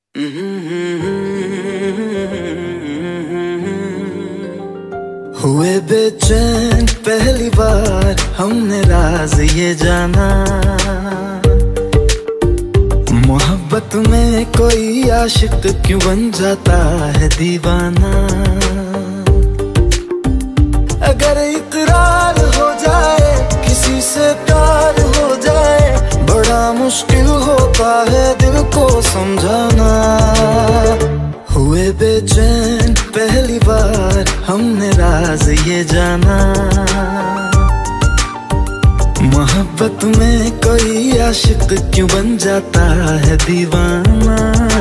हुए बेचैन पहली बार हमने राज ये जाना, मोहब्बत में कोई आशिक क्यों बन जाता है दीवाना। अगर इकरार हो जाए किसी से प्यार हो जाए, बड़ा मुश्किल होता है दिल को समझाना। हुए बेचैन पहली बार हमने राज ये जाना, मोहब्बत में कोई आशिक क्यों बन जाता है दीवाना।